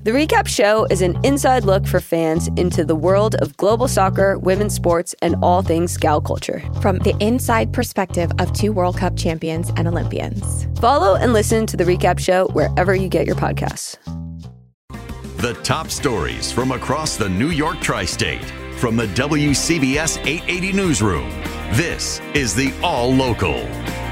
The Recap Show is an inside look for fans into the world of global soccer, women's sports, and all things gal culture. From the inside perspective of 2 World Cup champions and Olympians. Follow and listen to The Recap Show wherever you get your podcasts. The top stories from across the New York tri-state. From the WCBS 880 newsroom, this is the All Local.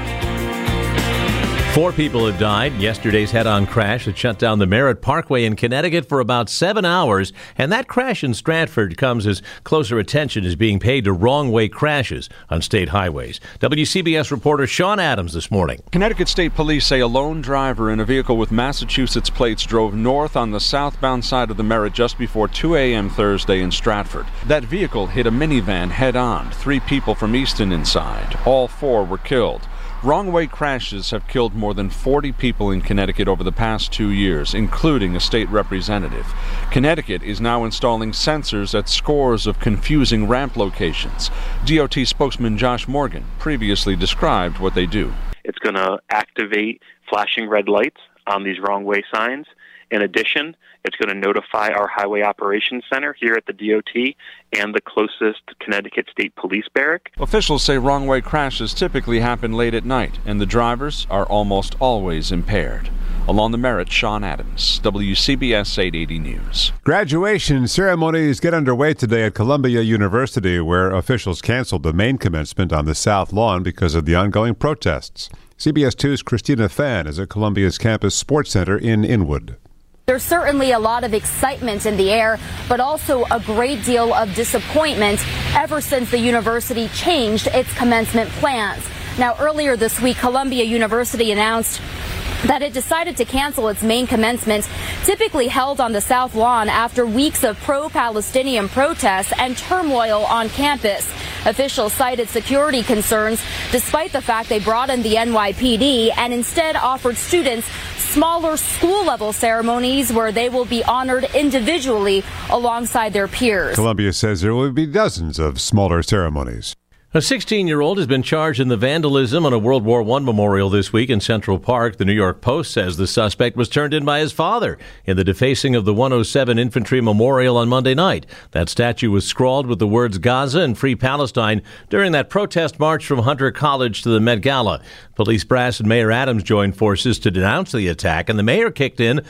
4 people have died in yesterday's head-on crash that shut down the Merritt Parkway in Connecticut for about 7 hours. And that crash in Stratford comes as closer attention is being paid to wrong-way crashes on state highways. WCBS reporter Sean Adams this morning. Connecticut State Police say a lone driver in a vehicle with Massachusetts plates drove north on the southbound side of the Merritt just before 2 a.m. Thursday in Stratford. That vehicle hit a minivan head-on, 3 people from Easton inside. All 4 were killed. Wrong-way crashes have killed more than 40 people in Connecticut over the past 2 years, including a state representative. Connecticut is now installing sensors at scores of confusing ramp locations. DOT spokesman Josh Morgan previously described what they do. It's going to activate flashing red lights on these wrong-way signs. In addition, it's going to notify our Highway Operations Center here at the DOT and the closest Connecticut State Police barrack. Officials say wrong-way crashes typically happen late at night, and the drivers are almost always impaired. Along the Merritt, Sean Adams, WCBS 880 News. Graduation ceremonies get underway today at Columbia University, where officials canceled the main commencement on the South Lawn because of the ongoing protests. CBS 2's Christina Fan is at Columbia's campus sports center in Inwood. There's certainly a lot of excitement in the air, but also a great deal of disappointment ever since the university changed its commencement plans. Now, earlier this week, Columbia University announced that it decided to cancel its main commencement, typically held on the South Lawn, after weeks of pro-Palestinian protests and turmoil on campus. Officials cited security concerns, despite the fact they brought in the NYPD and instead offered students smaller school-level ceremonies where they will be honored individually alongside their peers. Columbia says there will be dozens of smaller ceremonies. A 16-year-old has been charged in the vandalism on a World War I memorial this week in Central Park. The New York Post says the suspect was turned in by his father in the defacing of the 107 Infantry Memorial on Monday night. That statue was scrawled with the words Gaza and Free Palestine during that protest march from Hunter College to the Met Gala. Police brass and Mayor Adams joined forces to denounce the attack, and the mayor kicked in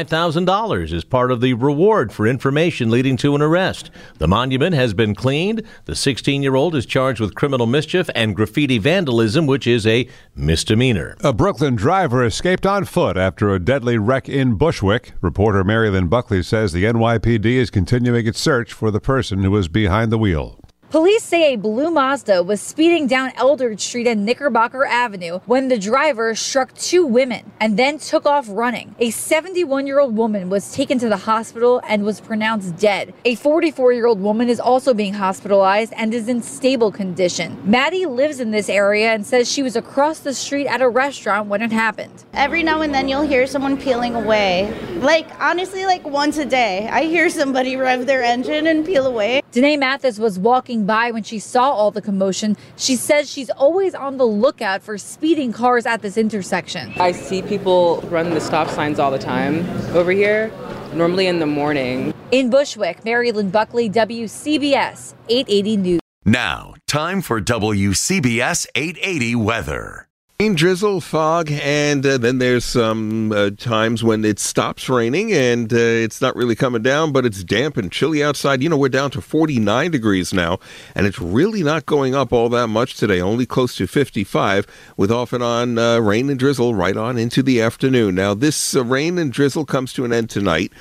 $5,000 as part of the reward for information leading to an arrest. The monument has been cleaned. The 16-year-old is charged with criminal mischief and graffiti vandalism, which is a misdemeanor. A Brooklyn driver escaped on foot after a deadly wreck in Bushwick. Reporter Marilyn Buckley says the NYPD is continuing its search for the person who was behind the wheel. Police say a blue Mazda was speeding down Eldridge Street and Knickerbocker Avenue when the driver struck 2 women and then took off running. A 71-year-old woman was taken to the hospital and was pronounced dead. A 44-year-old woman is also being hospitalized and is in stable condition. Maddie lives in this area and says she was across the street at a restaurant when it happened. Every now and then you'll hear someone peeling away. Honestly, once a day. I hear somebody rev their engine and peel away. Danae Mathis was walking by when she saw all the commotion. She says she's always on the lookout for speeding cars at this intersection. I see people run the stop signs all the time over here, normally in the morning. In Bushwick, Marilyn Buckley, WCBS 880 News. Now, time for WCBS 880 weather. Rain, drizzle, fog, and then there's some times when it stops raining and it's not really coming down, but it's damp and chilly outside. We're down to 49 degrees now, and it's really not going up all that much today, only close to 55, with off and on rain and drizzle right on into the afternoon. Now, this rain and drizzle comes to an end tonight,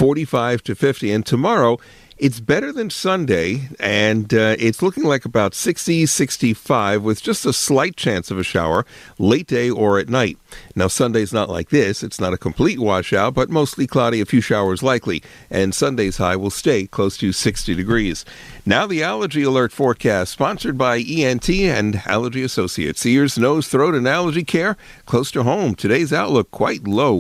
45 to 50, and tomorrow it's better than Sunday, and it's looking like about 60, 65 with just a slight chance of a shower late day or at night. Now, Sunday's not like this. It's not a complete washout, but mostly cloudy, a few showers likely, and Sunday's high will stay close to 60 degrees. Now, the Allergy Alert forecast, sponsored by ENT and Allergy Associates. Ears, nose, throat, and allergy care close to home. Today's outlook quite low,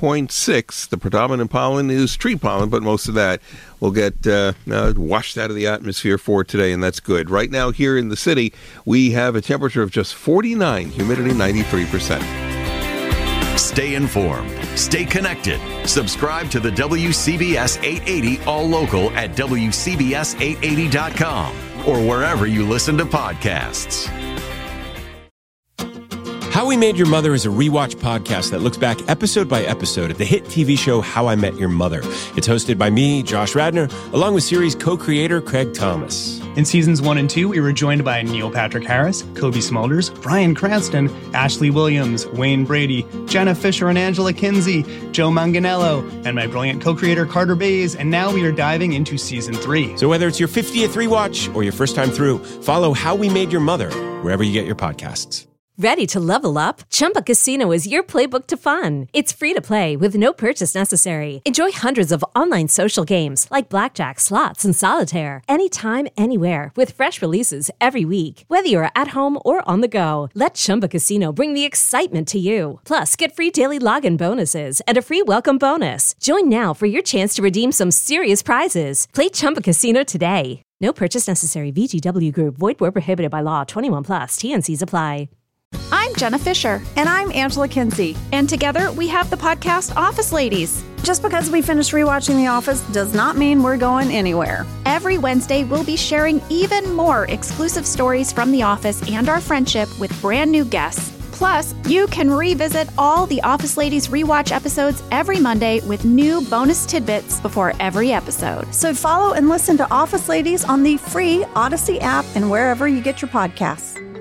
1.6. The predominant pollen is tree pollen, but most of that will get washed out of the atmosphere for today, and that's good. Right now here in the city, we have a temperature of just 49, humidity 93%. Stay informed. Stay connected. Subscribe to the WCBS 880 All Local at WCBS880.com or wherever you listen to podcasts. How We Made Your Mother is a rewatch podcast that looks back episode by episode at the hit TV show How I Met Your Mother. It's hosted by me, Josh Radnor, along with series co-creator Craig Thomas. In seasons 1 and 2, we were joined by Neil Patrick Harris, Kobe Smulders, Bryan Cranston, Ashley Williams, Wayne Brady, Jenna Fisher and Angela Kinsey, Joe Manganiello, and my brilliant co-creator Carter Bays, and now we are diving into season 3. So whether it's your 50th rewatch or your first time through, follow How We Made Your Mother wherever you get your podcasts. Ready to level up? Chumba Casino is your playbook to fun. It's free to play with no purchase necessary. Enjoy hundreds of online social games like blackjack, slots, and solitaire anytime, anywhere with fresh releases every week. Whether you're at home or on the go, let Chumba Casino bring the excitement to you. Plus, get free daily login bonuses and a free welcome bonus. Join now for your chance to redeem some serious prizes. Play Chumba Casino today. No purchase necessary. VGW Group. Void where prohibited by law. 21 plus. T&Cs apply. I'm Jenna Fisher. And I'm Angela Kinsey. And together we have the podcast Office Ladies. Just because we finished rewatching The Office does not mean we're going anywhere. Every Wednesday, we'll be sharing even more exclusive stories from The Office and our friendship with brand new guests. Plus, you can revisit all the Office Ladies rewatch episodes every Monday with new bonus tidbits before every episode. So follow and listen to Office Ladies on the free Odyssey app and wherever you get your podcasts.